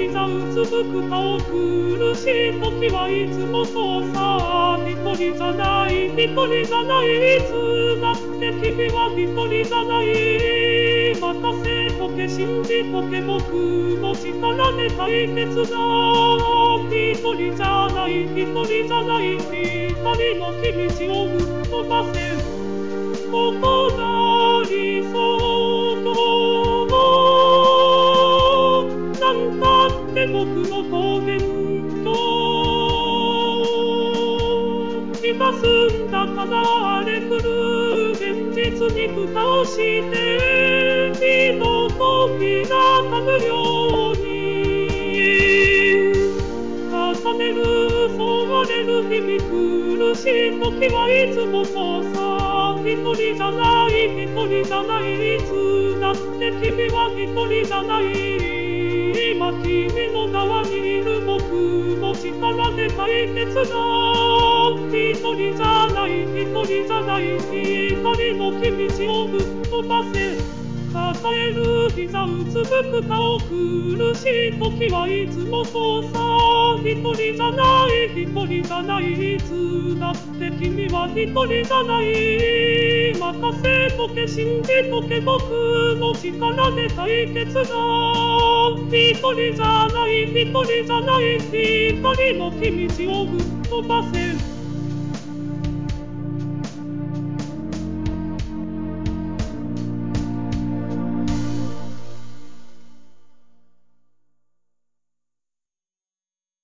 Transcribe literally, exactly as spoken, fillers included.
ざうつむく顔苦しい時はいつもそうさ一人じゃない一人じゃないいつだって君は一人じゃない任せとけ信じとけ僕の力で解決だ一人じゃない一人じゃない二人の君道をぶっ飛ばせここな理想郷なんたって僕の桃源郷今澄んだから荒れ降る現実に蓋をして二度と開かぬように重ねる襲われる日々苦しい時はいつもそうさ一人じゃない一人じゃないいつだって君は一人じゃない今君の側にいる僕の力で解決だ一人じゃない一人じゃない二人の君道をぶっ飛ばせ抱える膝うつむく顔苦しい時はいつもそうさ一人じゃない一人じゃないいつだって君は一人じゃない任せとけ信じとけ僕の力で解決だ一人じゃない一人じゃない二人の君道をぶっ飛ばせ